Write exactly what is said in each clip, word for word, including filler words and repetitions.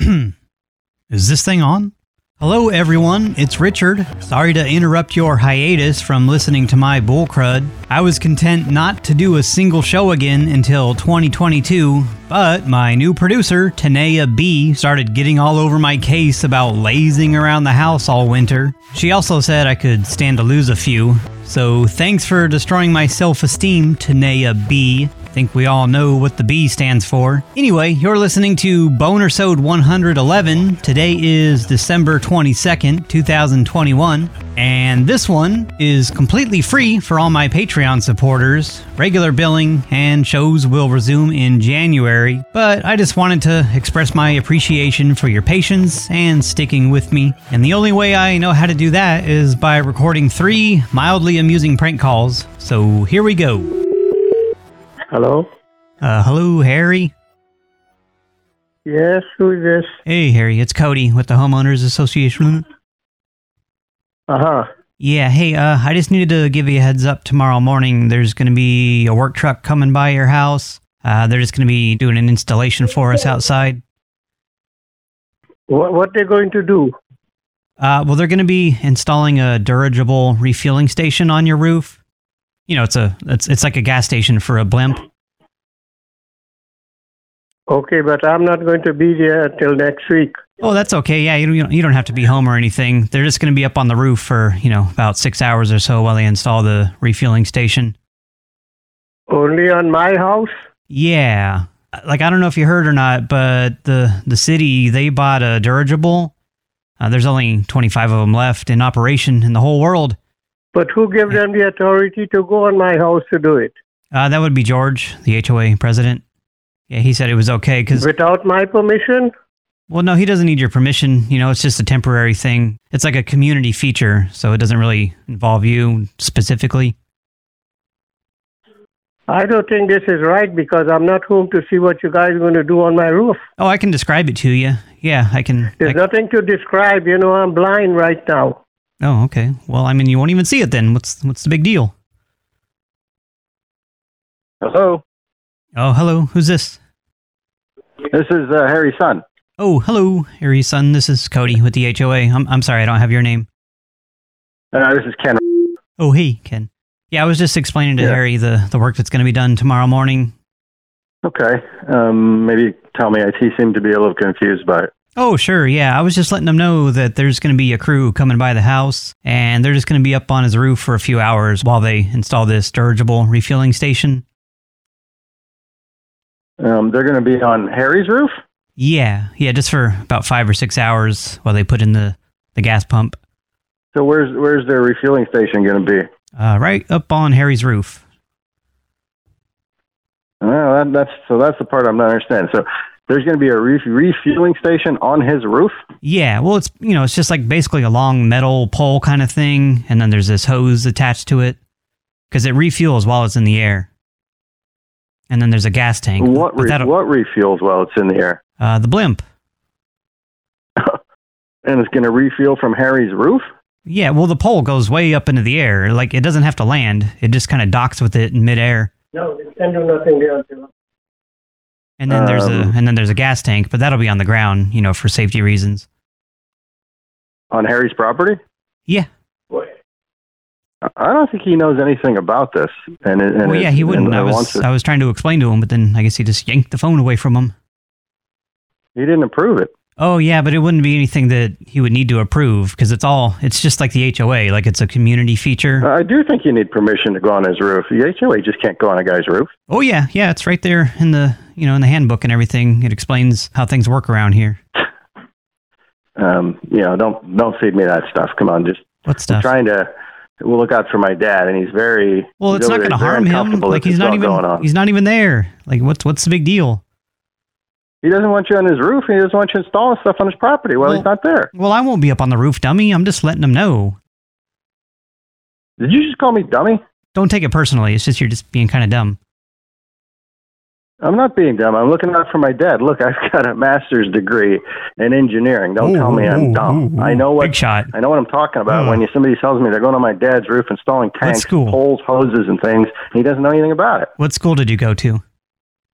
Is this thing on? Hello everyone, it's Richard. Sorry to interrupt your hiatus from listening to my bullcrud. I was content not to do a single show again until twenty twenty-two, but my new producer, Tanea B, started getting all over my case about lazing around the house all winter. She also said I could stand to lose a few, so thanks for destroying my self-esteem, Tanea B. I think we all know what the B stands for. Anyway, you're listening to Bonersode one eleven. Today is December twenty-second, two thousand twenty-one, and this one is completely free for all my Patreon supporters. Regular billing and shows will resume in January, but I just wanted to express my appreciation for your patience and sticking with me. And the only way I know how to do that is by recording three mildly amusing prank calls. So here we go. Hello? Uh, hello, Harry? Yes, who is this? Hey, Harry, it's Cody with the Homeowners Association. Uh-huh. Yeah, hey, uh, I just needed to give you a heads up tomorrow morning. There's going to be a work truck coming by your house. Uh, they're just going to be doing an installation for us outside. What, what they're going to do? Uh, well, they're going to be installing a dirigible refueling station on your roof. You know, it's a it's it's like a gas station for a blimp. Okay, but I'm not going to be there until next week. Oh, that's okay. Yeah, you don't, you don't have to be home or anything. They're just going to be up on the roof for, you know, about six hours or so while they install the refueling station. Only on my house? Yeah. Like, I don't know if you heard or not, but the, the city, they bought a dirigible. Uh, there's only twenty-five of them left in operation in the whole world. But who gave them the authority to go on my house to do it? Uh, that would be George, the H O A president. Yeah, he said it was okay because... Without my permission? Well, no, he doesn't need your permission. You know, it's just a temporary thing. It's like a community feature, so it doesn't really involve you specifically. I don't think this is right because I'm not home to see what you guys are going to do on my roof. Oh, I can describe it to you. Yeah, I can... There's I... nothing to describe. You know, I'm blind right now. Oh, okay. Well, I mean, you won't even see it then. What's what's the big deal? Hello. Oh, hello. Who's this? This is uh, Harry's son. Oh, hello, Harry's son. This is Cody with the H O A. I'm I'm sorry, I don't have your name. Uh, this is Ken. Oh, hey, Ken. Yeah, I was just explaining to yeah. Harry the, the work that's going to be done tomorrow morning. Okay. Um, maybe tell me. He seemed to be a little confused by it. Oh, sure, yeah. I was just letting them know that there's going to be a crew coming by the house, and they're just going to be up on his roof for a few hours while they install this dirigible refueling station. Um, they're going to be on Harry's roof? Yeah, yeah, just for about five or six hours while they put in the, the gas pump. So where's where's their refueling station going to be? Uh, right up on Harry's roof. Well, that, that's so that's the part I'm not understanding. So there's going to be a re refueling station on his roof? Yeah, well, it's, you know, it's just like basically a long metal pole kind of thing, and then there's this hose attached to it, because it refuels while it's in the air. And then there's a gas tank. What re what refuels while it's in the air? Uh, the blimp. And it's going to refuel from Harry's roof? Yeah, well, the pole goes way up into the air. Like, it doesn't have to land. It just kind of docks with it in midair. No, it can do nothing there until... And then there's um, a and then there's a gas tank, but that'll be on the ground, you know, for safety reasons. On Harry's property? Yeah. What? I don't think he knows anything about this. And, and well, yeah, he wouldn't. I was to, I was trying to explain to him, but then I guess he just yanked the phone away from him. He didn't approve it. Oh yeah, but it wouldn't be anything that he would need to approve because it's all it's just like the H O A, like it's a community feature. I do think you need permission to go on his roof. The H O A just can't go on a guy's roof. Oh yeah, yeah, it's right there in the you know in the handbook and everything. It explains how things work around here. Um, you know, don't don't feed me that stuff. Come on, just what stuff? I'm trying to we'll look out for my dad, and he's very well. It's not going to harm him. Like he's not even he's not even there. Like what's what's the big deal? He doesn't want you on his roof. He doesn't want you installing stuff on his property while well, he's not there. Well, I won't be up on the roof, dummy. I'm just letting him know. Did you just call me dummy? Don't take it personally. It's just you're just being kind of dumb. I'm not being dumb. I'm looking out for my dad. Look, I've got a master's degree in engineering. Don't ooh, tell me I'm ooh, dumb. Ooh, I know what big shot. I know what I'm talking about. Oh. When you, somebody tells me they're going on my dad's roof installing tanks, poles, hoses, and things, he doesn't know anything about it. What school did you go to?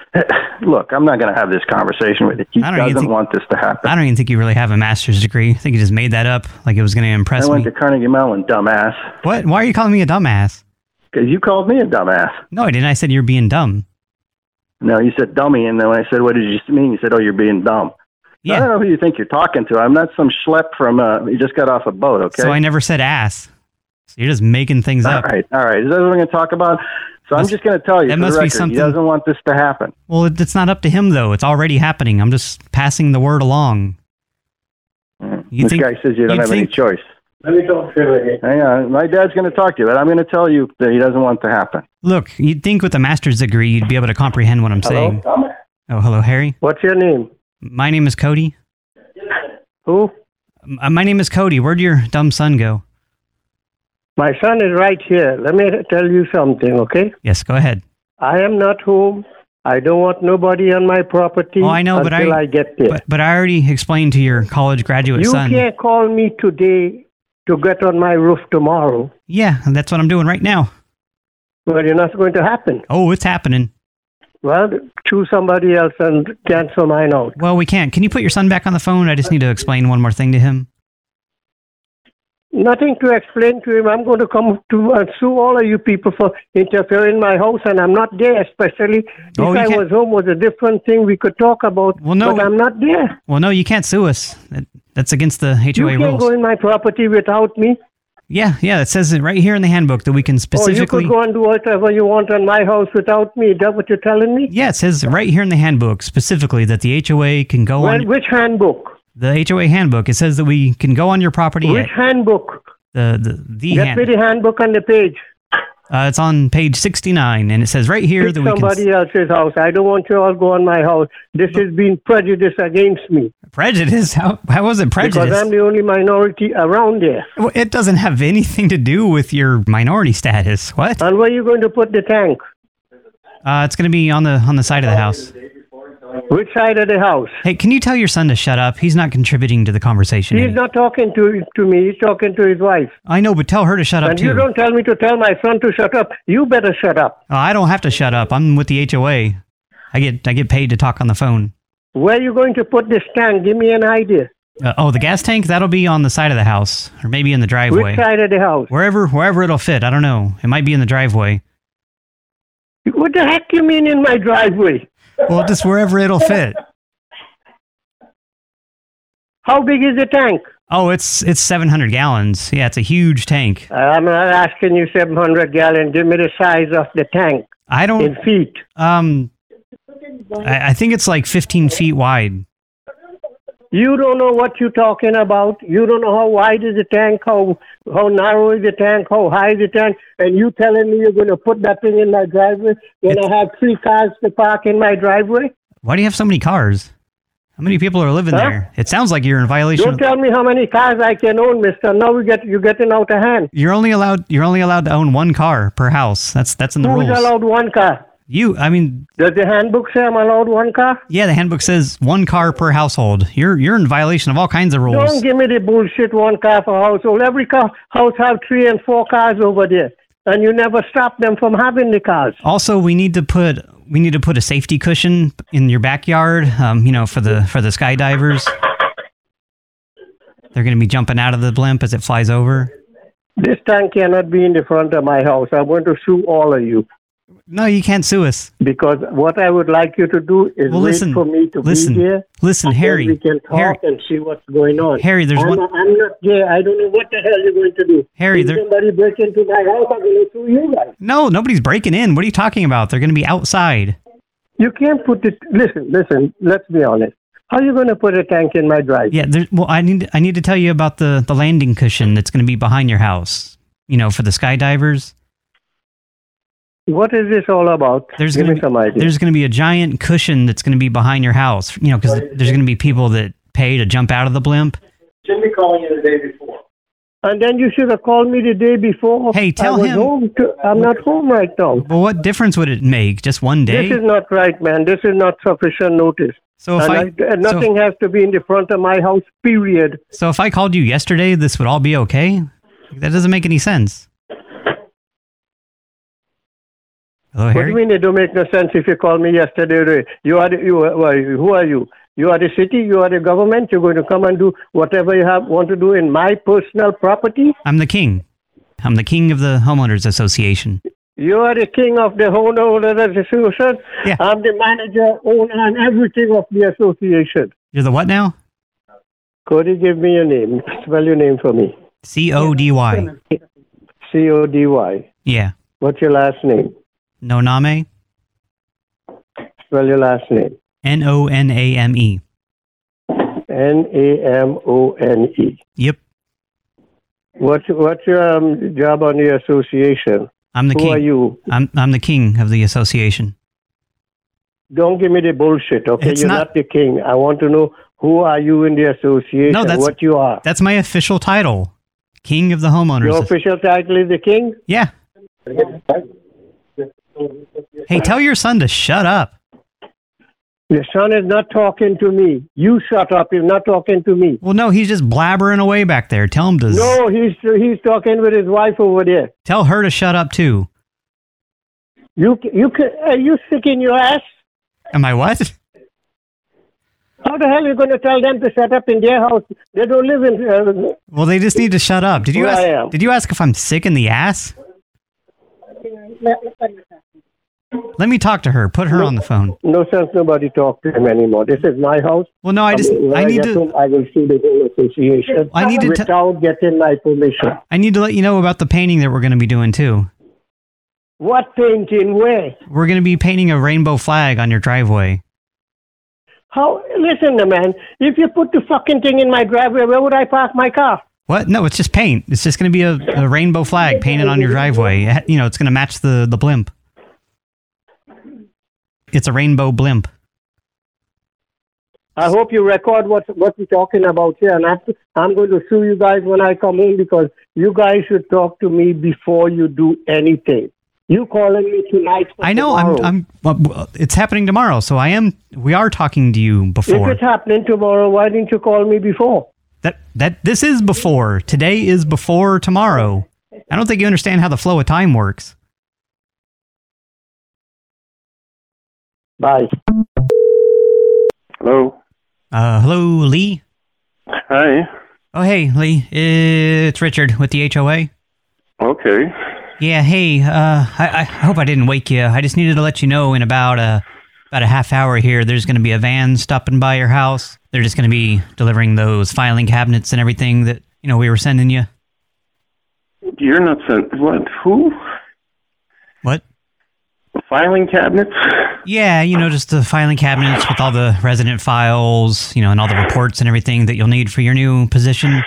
Look, I'm not going to have this conversation with you. He I don't even doesn't think- want this to happen. I don't even think you really have a master's degree. I think you just made that up like it was going to impress I went me. to Carnegie Mellon, dumbass. What? Why are you calling me a dumbass? Because you called me a dumbass. No, I didn't. I said you're being dumb. No, you said dummy, and then when I said, what did you mean? You said, oh, you're being dumb. Yeah. I don't know who you think you're talking to. I'm not some schlep from, uh, you just got off a boat, okay? So I never said ass. So you're just making things all up. right, all right. Is that what we're going to talk about? So Must- I'm just going to tell you, that for must the be record, something- he doesn't want this to happen. Well, it- it's not up to him, though. It's already happening. I'm just passing the word along. You this think- guy says you don't you have think- any choice. Let me talk to you. Hang on. My dad's going to talk to you, but I'm going to tell you that he doesn't want to happen. Look, you'd think with a master's degree you'd be able to comprehend what I'm saying. Hello? Oh, hello, Harry. What's your name? My name is Cody. Who? M- My name is Cody. Where'd your dumb son go? My son is right here. Let me tell you something, okay? Yes, go ahead. I am not home. I don't want nobody on my property Oh, I know, but until I- I get there. But, but I already explained to your college graduate you son. can't call me today to get on my roof tomorrow. Yeah, that's what I'm doing right now. Well, you're not going to happen. Oh, it's happening. Well, choose somebody else and cancel mine out. Well, we can't. Can you put your son back on the phone? I just need to explain one more thing to him. Nothing to explain to him. I'm going to come to and sue all of you people for interfering in my house, and I'm not there. Especially if Oh, you I can't- was home, was a different thing we could talk about. Well, no, but I'm not there. Well, no, you can't sue us. That, that's against the H O You A can't rules. go in my property without me. Yeah, yeah, it says it right here in the handbook that we can Or you specifically... could go and do whatever you want on my house without me. Is that what you're telling me? Yeah, it says right here in the handbook specifically that the H O A can go Well, on... which handbook? The H O A handbook, it says that we can go on your property Which at handbook? the... the, the Get hand, me the handbook on the page. uh, it's on page sixty-nine, and it says right here Pick that we can... somebody else's house. I don't want you all go on my house. This is being prejudice against me. Prejudice? How, how was it prejudice? Because I'm the only minority around there. Well, it doesn't have anything to do with your minority status. What? And where are you going to put the tank? Uh, it's going to be on the on the side of the house. Which side of the house? Hey, can you tell your son to shut up? He's not contributing to the conversation. He's any- not talking to to me. He's talking to his wife. I know, but tell her to shut up And too. you don't tell me to tell my son to shut up. You better shut up. Oh, I don't have to shut up. I'm with the H O A. I get I get paid to talk on the phone. Where are you going to put this tank? Give me an idea. Uh, oh, the gas tank? That'll be on the side of the house, or maybe in the driveway. Which side of the house? Wherever wherever it'll fit. I don't know. It might be in the driveway. What the heck you mean in my driveway? Well, just wherever it'll fit. How big is the tank? Oh, it's it's seven hundred gallons. Yeah, it's a huge tank. I'm not asking you seven hundred gallon. Give me the size of the tank I in don't. feet. Um, I, I think it's like fifteen feet wide. You don't know what you're talking about. You don't know how wide is the tank, how how narrow is the tank, how high is the tank, and you telling me you're going to put that thing in my driveway when I have three cars to park in my driveway? Why do you have so many cars? How many people are living Huh? there? It sounds like you're in violation. Don't Of, tell me how many cars I can own, mister. Now we get, you're getting out of hand. you're only allowed you're only allowed to own one car per house. That's that's in the Who's rules. allowed one car? You, I mean, Does the handbook say I'm allowed one car? yeah, the handbook says one car per household. You're you're in violation of all kinds of rules. Don't give me the bullshit one car per household. Every car, house have three and four cars over there, and you never stop them from having the cars. Also, we need to put we need to put a safety cushion in your backyard. Um, you know, for the for the skydivers. They're going to be jumping out of the blimp as it flies over. This tank cannot be in the front of my house. I'm going to sue all of you. No, you can't sue us. Because what I would like you to do is Well, wait listen, for me to listen, be there. listen, and then Harry, we can talk Harry- and see what's going on. Harry, there's I'm, one- I'm not there. I don't know what the hell you're going to do. Harry, if there- somebody break into my house, I'm going to sue you guys. No, nobody's breaking in. What are you talking about? They're going to be outside. You can't put it. Listen, listen. Let's be honest. How are you going to put a tank in my driveway? Yeah, there, well, I need I need to tell you about the the landing cushion that's going to be behind your house. You know, for the skydivers. What is this all about? There's Give going me to some be idea. there's going to be a giant cushion that's going to be behind your house. You know, because there's going to be people that pay to jump out of the blimp. Shouldn't be calling you the day before. And then you should have called me the day before. Hey, tell I was him- Home to, I'm not home right now. Well, what difference would it make? Just one day? This is not right, man. This is not sufficient notice. So if and I, I, and nothing has to be in the front of my house, period. so, so if I called you yesterday, this would all be okay? That doesn't make any sense. Hello, What do Harry? you mean it don't make no sense if you called me yesterday? You are the, you are, well, who are you? You are the city, you are the government, you're going to come and do whatever you have want to do in my personal property? I'm the king. I'm the king of the homeowners association. You are the king of the homeowners association. Yeah. I'm the manager, owner, and everything of the association. You're the what now? Cody, give me your name. Spell your name for me. C O D Y. C O D Y. Yeah. What's your last name? Noname? Spell your last name. N O N A M E. N A M O N E. Yep. What's, what's your um, job on the association? I'm the Who king. are you? I'm I'm the king of the association. Don't give me the bullshit, okay? It's You're not- not, the king. I want to know who are you in the association, No, that's- what you are. That's my official title. King of the homeowners. Your official title is the king? Yeah. Hey, tell your son to shut up. Your son is not talking to me. You shut up. He's not talking to me. Well, no, he's just blabbering away back there. Tell him to... No, he's he's talking with his wife over there. Tell her to shut up, too. You you can, are you sick in your ass? Am I what? How the hell are you going to tell them to shut up in their house? They don't live in... Uh, Well, they just need to shut up. Did you Where ask, I am. Did you ask if I'm sick in the ass? Let me talk to her. Put her on the phone. no sense nobody talk to him anymore. This is my house. Well, no, I just... When I need get to... home, I will sue the whole association I need to te- without getting my permission. I need to let you know about the painting that we're going to be doing, too. What painting? Where? We're going to be painting a rainbow flag on your driveway. How? Listen, man. If you put the fucking thing in my driveway, where would I park my car? What? No, it's just paint. It's just going to be a, a rainbow flag painted on your driveway. It ha- You know, it's going to match the, the blimp. It's a rainbow blimp. I hope you record what what we're talking about here, and I have to, I'm going to sue you guys when I come home because you guys should talk to me before you do anything. You calling me tonight? For I know. tomorrow. I'm. I'm. Well, it's happening tomorrow, so I am. We are talking to you If before. it's happening tomorrow, why didn't you call me before? That that this is before. Today is before tomorrow. I don't think you understand how the flow of time works. Bye. Hello. Uh, hello, Lee. Hi. Oh, hey, Lee. It's Richard with the H O A. Okay. Yeah. Hey. Uh, I, I hope I didn't wake you. I just needed to let you know in about a about a half hour here. There's going to be a van stopping by your house. They're just going to be delivering those filing cabinets and everything that you know we were sending you. You're not sent. What? Who? What? Filing cabinets? Yeah, you know, just the filing cabinets with all the resident files, you know, and all the reports and everything that you'll need for your new position.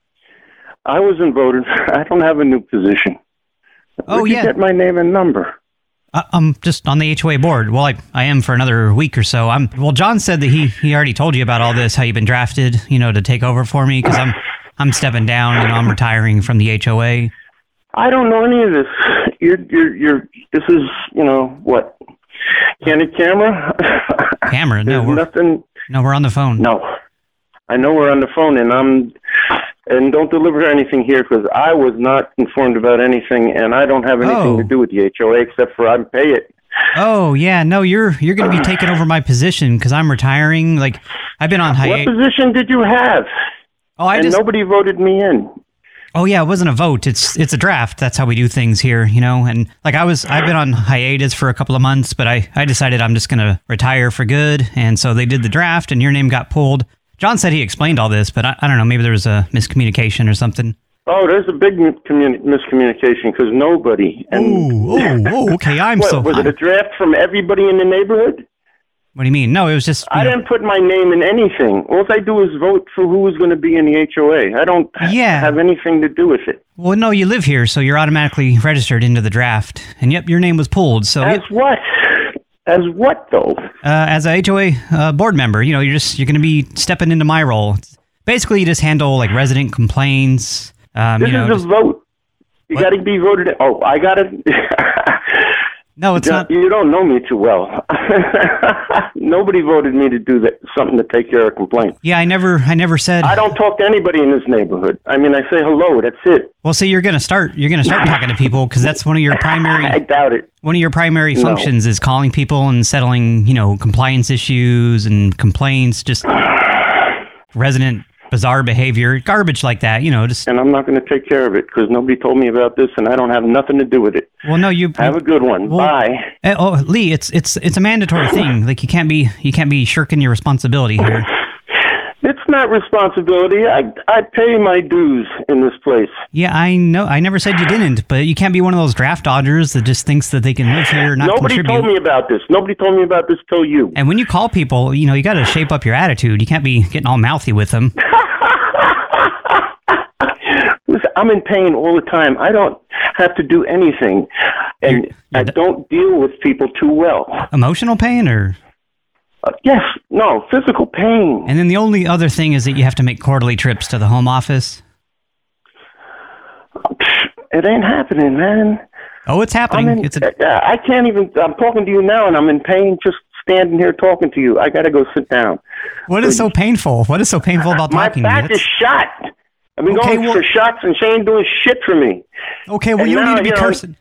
I wasn't voted. I don't have a new position. Oh, Where'd yeah. you get my name and number? Uh, I'm just on the H O A board. Well, I, I am for another week or so. I'm well. John said that he he already told you about all this, how you've been drafted, you know, to take over for me because I'm I'm stepping down. You know, I'm retiring from the H O A. I don't know any of this. You're, you're, you're, this is, you know, what? Candid camera? Camera? No, There's we're nothing. no, we're on the phone. No. I know we're on the phone, and I'm, and don't deliver anything here because I was not informed about anything, and I don't have anything Oh. to do with the H O A except for I pay it. Oh yeah, no, you're you're going to be taking over my position because I'm retiring. Like I've been on What hiatus. position did you have? Oh, I and just. nobody voted me in. Oh yeah, it wasn't a vote. It's it's a draft. That's how we do things here, you know. And like I was, I've been on hiatus for a couple of months, but I I decided I'm just gonna retire for good. And so they did the draft, and your name got pulled. John said he explained all this, but I, I don't know. Maybe there was a miscommunication or something. Oh, there's a big mi- communi- miscommunication because nobody. And Oh, oh, oh, okay. I'm what, so. was it a draft from everybody in the neighborhood? What do you mean? No, it was just. you I know- didn't put my name in anything. All I do is vote for who is going to be in the H O A. I don't Yeah. have anything to do with it. Well, no, you live here, so you're automatically registered into the draft. And yep, your name was pulled. So As what? As what, though? uh, as a H O A uh, board member, you know, you're just you're going to be stepping into my role. Basically, you just handle like resident complaints. Um, This you know, is a just- vote. You What? got to be voted in. Oh, I got to. No, it's you, not. You don't know me too well. Nobody voted me to do that, something to take care of complaints. Yeah, I never I never said... I don't talk to anybody in this neighborhood. I mean, I say hello, that's it. Well, see, you're going to start You're going to start talking to people because that's one of your primary... I doubt it. One of your primary No. functions is calling people and settling, you know, compliance issues and complaints, just resident bizarre behavior, garbage like that, you know, just... And I'm not going to take care of it because nobody told me about this and I don't have nothing to do with it. Well, no, you... Have a good one. Well, Bye. Uh, oh, Lee, it's it's it's a mandatory thing. Like, you can't be you can't be shirking your responsibility here. It's not responsibility. I I pay my dues in this place. Yeah, I know. I never said you didn't, but you can't be one of those draft dodgers that just thinks that they can live here and not Nobody contribute. told me about this. Nobody told me about this till you. And when you call people, you know, you got to shape up your attitude. You can't be getting all mouthy with them. Listen, I'm in pain all the time. I don't have to do anything. And You're- you're I d- don't deal with people too well. Emotional pain, or... Uh, yes, no, physical pain. And then the only other thing is that you have to make quarterly trips to the home office. It ain't happening, man. Oh, it's happening. I'm in, It's a, uh, I can't even, I'm talking to you now and I'm in pain just standing here talking to you. I got to go sit down. what is so painful? What is so painful about My talking to me? back is That's- shot. I've been Okay, going well- for shots and she ain't doing shit for me. Okay, well, And you don't now, need to be you know- cursing.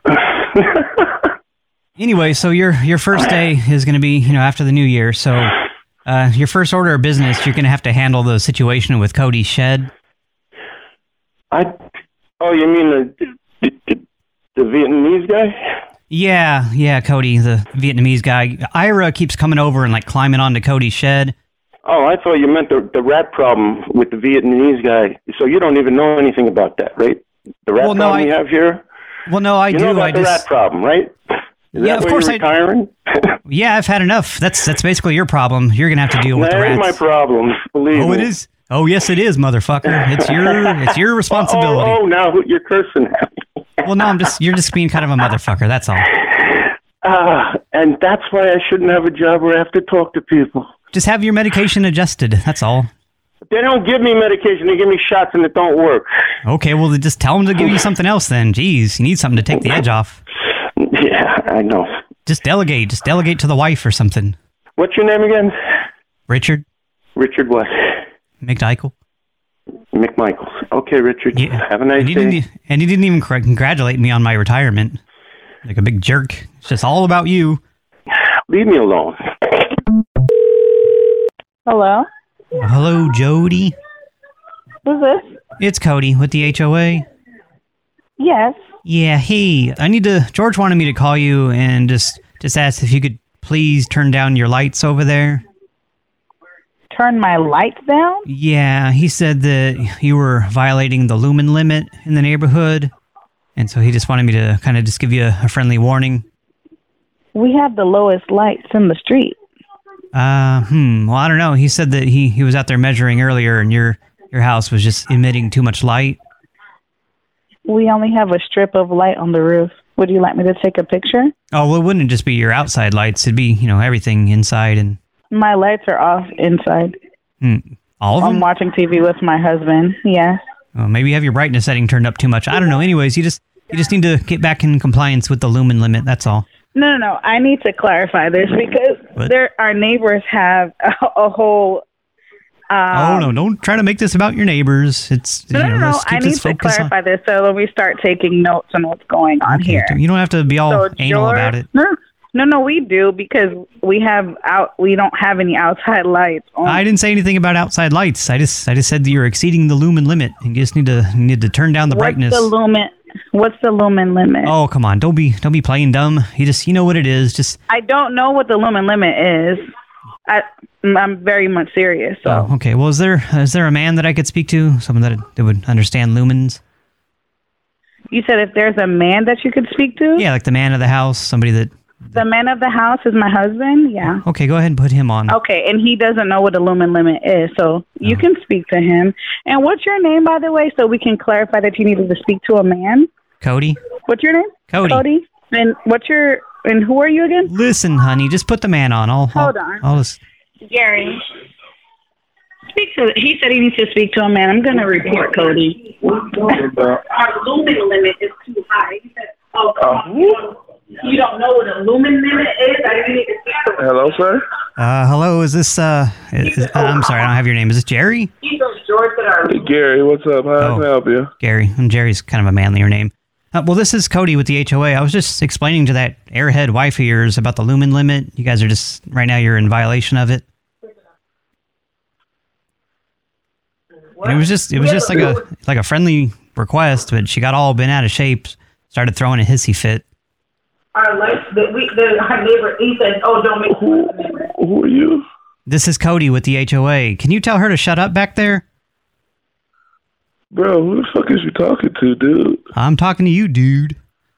Anyway, so your your first day is going to be, you know, after the new year. So uh, your first order of business, you're going to have to handle the situation with Cody's shed. I, oh, you mean the, the, the, the Vietnamese guy? Yeah, yeah, Cody, the Vietnamese guy. Ira keeps coming over and, like, climbing onto Cody's shed. Oh, I thought you meant the, the rat problem with the Vietnamese guy. So you don't even know anything about that, right? The rat Well, no, problem I- we have here? Well, no, I You do. know about I the just... rat problem, right? Is Yeah, that of why course you're I- retiring? Yeah, I've had enough. That's that's basically your problem. You're going to have to deal with That the ain't rats. my problem, believe Oh, me. it is? Oh, yes, it is, motherfucker. It's your it's your responsibility. Oh, oh, now you're cursing at me. Well, no, I'm just you're just being kind of a motherfucker. That's all. Ah, and that's why I shouldn't have a job where I have to talk to people. Just have your medication adjusted. That's all. They don't give me medication. They give me shots and it don't work. Okay, well, then just tell them to give you something else then. Jeez, you need something to take the edge off. Yeah, I know. Just delegate. Just delegate to the wife or something. What's your name again? Richard Richard what? McDykel. McMichaels. Okay, Richard. Yeah. Have a nice and he day. Didn't, and he didn't even cr- congratulate me on my retirement. Like a big jerk. It's just all about you. Leave me alone. Hello? Hello, Jody. Who's this? It's Cody with the H O A. Yes. Yeah, hey, I need to... George wanted me to call you and just, just ask if you could please turn down your lights over there. Turn my lights down? Yeah, he said that you were violating the lumen limit in the neighborhood, and so he just wanted me to kind of just give you a, a friendly warning. We have the lowest lights in the street. Uh, hmm, well, I don't know. He said that he, he was out there measuring earlier, and your, your house was just emitting too much light. We only have a strip of light on the roof. Would you like me to take a picture? Oh, well, it wouldn't just be your outside lights. It'd be, you know, everything inside and... My lights are off inside. Hmm, all of them? I'm watching T V with my husband. Yes. Oh, maybe you have your brightness setting turned up too much. I don't know. Anyways, you just you just need to get back in compliance with the lumen limit. That's all. No, no, no. I need to clarify this because What? there, our neighbors have a, a whole... Um, oh, no. Don't try to make this about your neighbors. It's, No, you know, no, no. let's keep I need this to focus on... clarify this so that we start taking notes on what's going on Okay, here. You don't have to be all So anal George- about it. No, no, no, we do because we have out. We don't have any outside lights on. I didn't say anything about outside lights. I just I just said that you're exceeding the lumen limit and you just need to you need to turn down the What's brightness. the lumen? What's the lumen limit? Oh, come on. Don't be don't be playing dumb. You just you know what it is. Just I don't know what the lumen limit is. I, I'm very much serious. So Oh, okay. Well, is there is there a man that I could speak to? Someone that that would understand lumens? you said if there's a man that you could speak to? Yeah, like the man of the house, somebody that The man of the house is my husband. Yeah. Okay, go ahead and put him on. Okay, and he doesn't know what the lumen limit is, so you Oh. can speak to him. And what's your name, by the way, so we can clarify that you needed to speak to a man? Cody? What's your name? Cody. Cody. And what's your and who are you again? Listen, honey, just put the man on. I'll, Hold I'll, on. I'll just... Gary. Speak to. He said he needs to speak to a man. I'm going to report Cody. Our lumen limit is too high. He said, "Oh, come on." You don't know what a lumen limit is? I need to speak to Hello, sir? Uh, hello, is this, uh, is, uh, I'm sorry, I don't have your name. Is this Jerry? He's from Georgia. Hey, Gary, what's up? How Oh. can I help you? Gary. And Jerry's kind of a manlier name. Uh, well, this is Cody with the H O A. I was just explaining to that airhead wife of yours about the lumen limit. You guys are just, right now you're in violation of it. And it was just, it was just like a, like a friendly request, but she got all bent out of shape, started throwing a hissy fit. Our life, the, we, the, our neighbor, he said, oh, don't make Who, who are you? This is Cody with the H O A. Can you tell her to shut up back there? Bro, who the fuck is you talking to, dude? I'm talking to you, dude.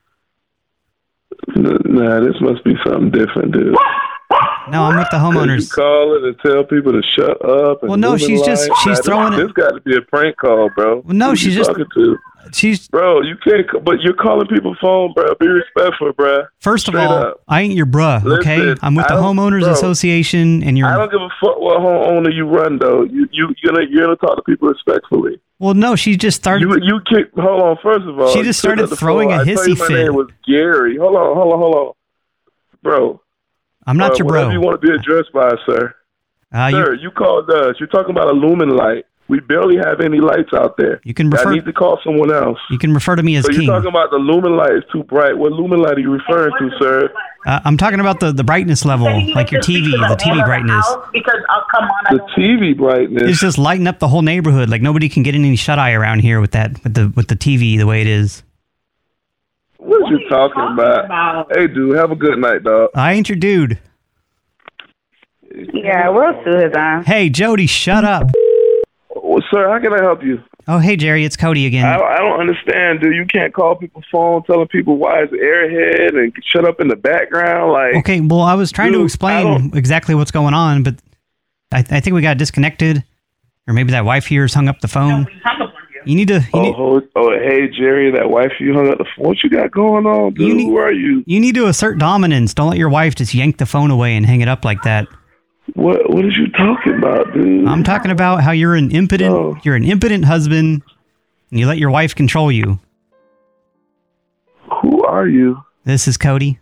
N- Nah, this must be something different, dude. No, I'm with the You homeowners. call it and tell people to shut up. And Well, no, live in she's just- life. she's Nah, throwing this, it- This got to be a prank call, bro. Well, no, Who she's you just- talking to? She's, Bro, you can't, c- but you're calling people's phone, bro. Be respectful, bro. first of Straight all, up. I ain't your bruh, okay? Listen, I'm with the I don't- homeowners bro, association, and I you're... don't give a fuck what homeowner you run, though. You, you, you're gonna, you're gonna talk to people respectfully. Well, no, she just started... You, you kick. Hold on. First of all, She you just picked started up the throwing phone. a I told hissy you my fit. name was Gary. Hold on, hold on, hold on, bro. I'm not uh, your whatever bro. you want to be addressed by, sir. Uh, Sir, you, you called us. You're talking about a lumen light. We barely have any lights out there. you can I refer need to call someone else. you can refer to me as So King. you're talking about the lumen light is too bright. What lumen light are you referring to, sir? Uh, I'm talking about the, the brightness level, like your T V, the T V brightness. Because I'll come on. I The don't T V brightness. It's just lighting up the whole neighborhood. Like nobody can get any shut eye around here with that, with the with the T V the way it is. What, What you are you talking, talking about? about? Hey, dude, have a good night, dog. I ain't your dude. Yeah, we'll sue his ass. Hey, Jody, shut up. Well, sir, how can I help you? Oh, hey, Jerry, it's Cody again. I, I don't understand, dude. You can't call people's phone telling people why it's airhead and shut up in the background. Like, Okay, well, I was trying to Dude, I explain don't- exactly what's going on, but I, I think we got disconnected, or maybe that wife here's hung up the phone. You need to. You, oh, need, oh, oh, hey, Jerry, that wife you hung up the phone. What you got going on, dude? You need- Who are you? you need to assert dominance. Don't let your wife just yank the phone away and hang it up like that. What What is you talking about, dude? I'm talking about how you're an impotent. Oh. You're an impotent husband, and you let your wife control you. Who are you? This is Cody.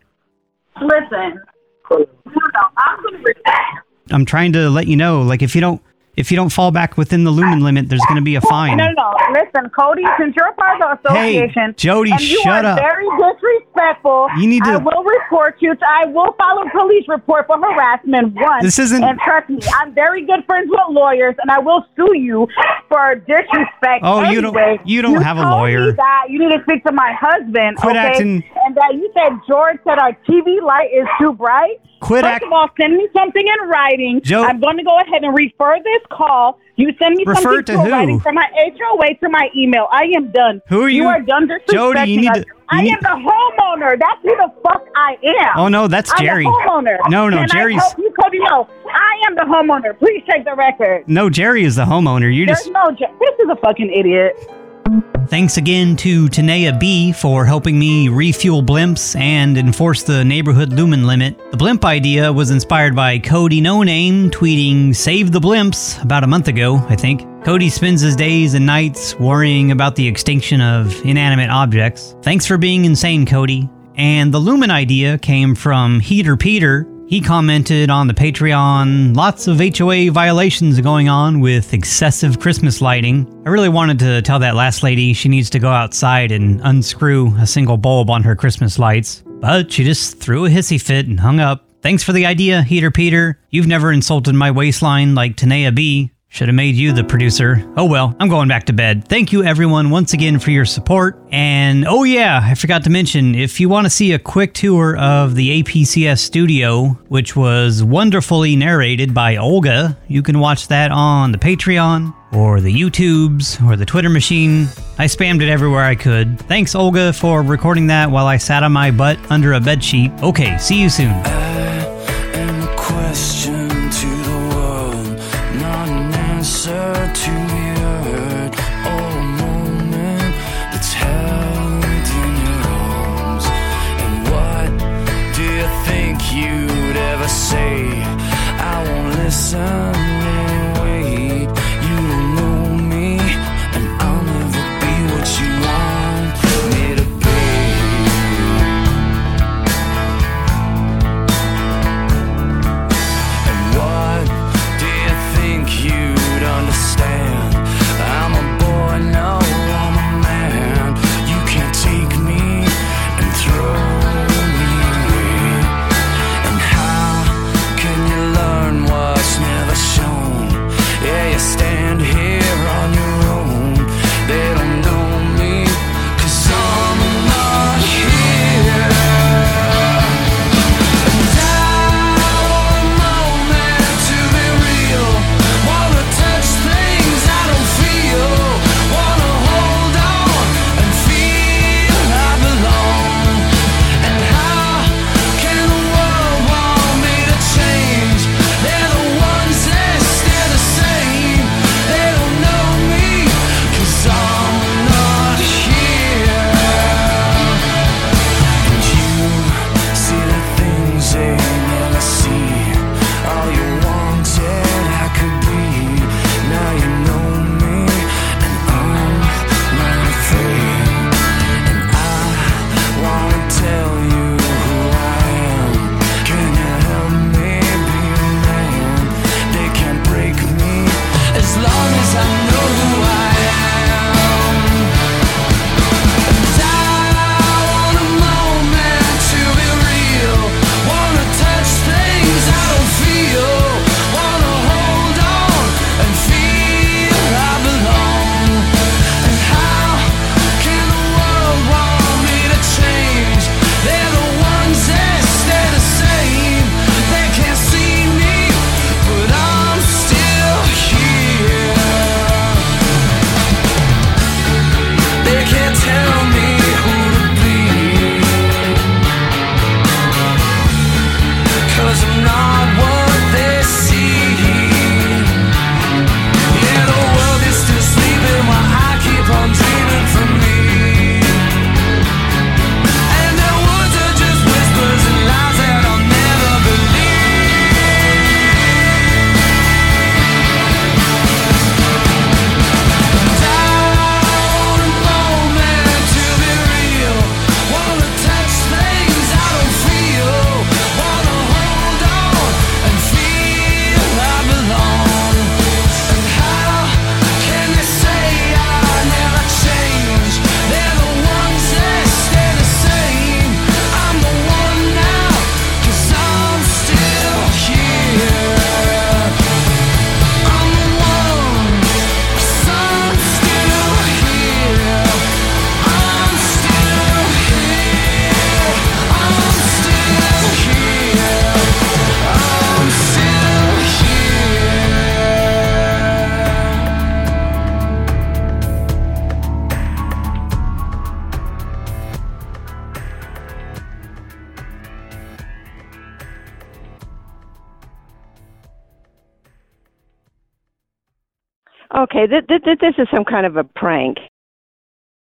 Listen, no, no, I'm going to report. I'm trying to let you know, like if you don't, if you don't fall back within the lumen limit, there's going to be a fine. No, no, listen, Cody, since you're part of the Hey, association, Jody, and you shut are up. very disrespectful, You need to- I will report you. To, I will file a police report for harassment once. This isn't- And trust me, I'm very good friends with lawyers, and I will sue you for disrespect. Oh, you don't- anyway. you don't have a told lawyer. Me that you need to speak to my husband. Quit okay? acting- And that you said George said our T V light is too bright. Quit First act- of all, send me something in writing. Joe- I'm going to go ahead and refer this call. You send me Refer something to to who? writing from my H O A to my email. I am done. Who are you? You are done disrespecting Jody, you need us. to- you I need- am the homeowner. That's who the fuck I am. Oh, no, that's I'm Jerry. the homeowner. No, no, Can Jerry's- I help you, Cody? No, I am the homeowner. Please check the record. No, Jerry is the homeowner. You There's just. no. Je- This is a fucking idiot. Thanks again to Tanea B for helping me refuel blimps and enforce the neighborhood lumen limit. The blimp idea was inspired by Cody No Name tweeting "Save the blimps" about a month ago, I think. Cody spends his days and nights worrying about the extinction of inanimate objects. Thanks for being insane, Cody. And the lumen idea came from Heater Peter. He commented on the Patreon, lots of H O A violations going on with excessive Christmas lighting. I really wanted to tell that last lady she needs to go outside and unscrew a single bulb on her Christmas lights, but she just threw a hissy fit and hung up. Thanks for the idea, Heater Peter. You've never insulted my waistline like Tanea B. Should have made you the producer. Oh well, I'm going back to bed. Thank you everyone once again for your support. And oh yeah, I forgot to mention, if you want to see a quick tour of the A P C S studio, which was wonderfully narrated by Olga, you can watch that on the Patreon, or the YouTubes, or the Twitter machine. I spammed it everywhere I could. Thanks Olga for recording that while I sat on my butt under a bedsheet. Okay, see you soon. And a question to the world, not an answer to be heard, or a moment that's held in your arms. And what do you think you'd ever say? I won't listen anyway. You don't know me, and I'll never be what you want me to be. stand here on your own. They don't know me, 'cause I'm not here. And I want a moment to be real. Wanna touch things I don't feel. Wanna hold on and feel I belong. And how can the world want me to change? They're the ones that stay the same. They don't know me, 'cause I'm not here. And you see the things they never see. All you wanted I could be. Now you know me, and I'm not afraid. And I wanna tell you who I am. Can you help me be a man? They can't break me as long as I know who I am. And I want a moment to be real. Wanna touch things I don't feel. Wanna hold on and feel I belong. And how can the world want me to change? They're the ones that stay the same. They can't see me, but I'm still here. They can't tell me who to be, 'cause I'm not what they see. Yeah, the world is still sleeping while I keep on dreaming for me. And their words are just whispers and lies that I'll never believe. And I want a moment to be real. Wanna touch things I don't feel. Wanna hold on and feel I belong. And how can they say I never change? They're the ones that stay the same. I'm the one now, 'cause I'm still here. I'm the one, 'cause I'm still here. I'm still here. I'm still here. I'm still Okay, th- th- th- this is some kind of a prank.